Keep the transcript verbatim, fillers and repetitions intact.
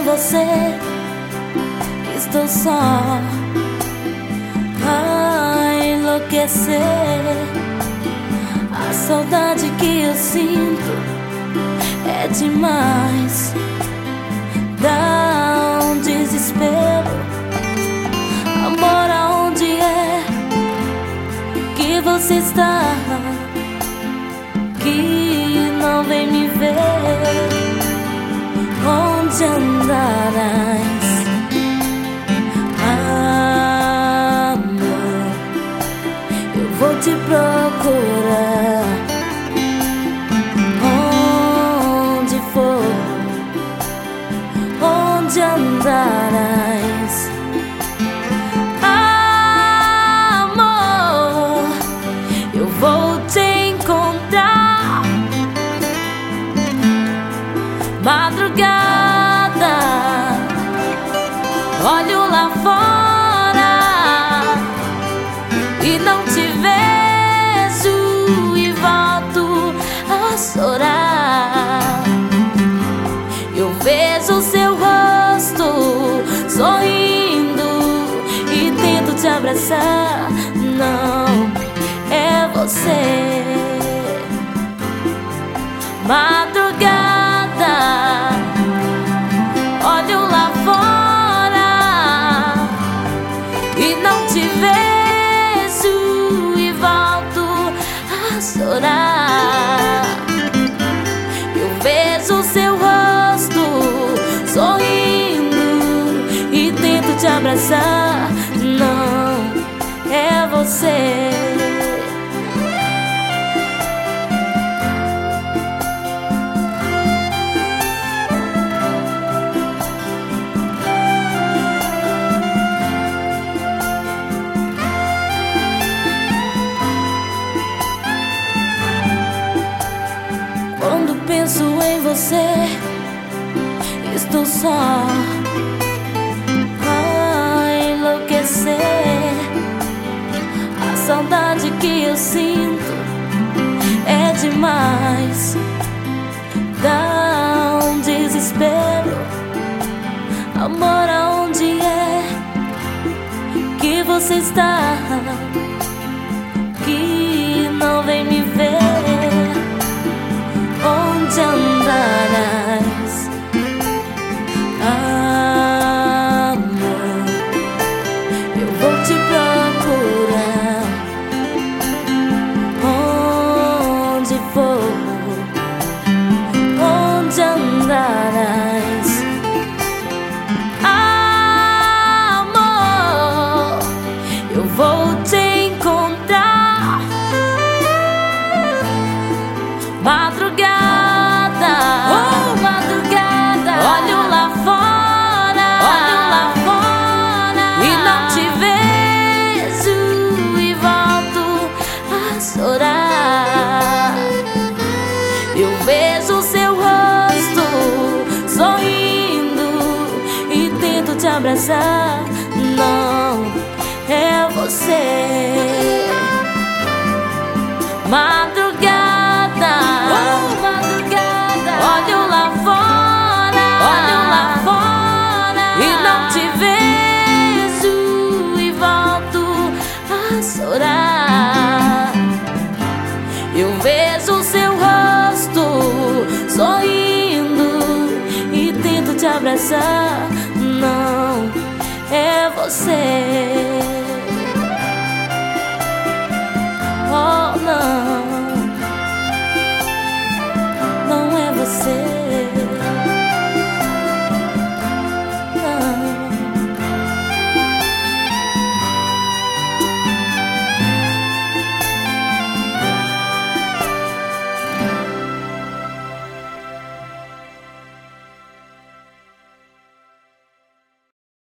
em você, estou só a enlouquecer. A saudade que eu sinto é demais, dá um desespero. Amor, aonde é que você está? Que não vem me ver. Onde andarás, amor? Eu vou te procurar onde for. Onde andarás, amor? Eu vou te encontrar. Madrugada, olho lá fora e não te vejo e volto a chorar. Eu vejo seu rosto sorrindo e tento te abraçar. Não é você. Madrugada, olho lá fora e não te vejo e volto a chorar. Eu vejo seu rosto sorrindo e tento te abraçar. Não é você. Quando penso em você, estou só a enlouquecer. A saudade que eu sinto é demais, dá um desespero. Amor, aonde é que você está? Que não vem me ver. Onde andarás, amor? Eu vou te procurar onde for. Onde andarás, amor? Eu vou te encontrar. Madrugada, oh, madrugada, olho lá fora, olho lá fora e não te vejo e volto a chorar. Eu vejo seu rosto sorrindo e tento te abraçar. Não é você. Madrugada, oh, madrugada, olho lá fora, olho lá fora e não te vejo e volto a chorar. Eu vejo seu rosto sorrindo e tento te abraçar. Não é você.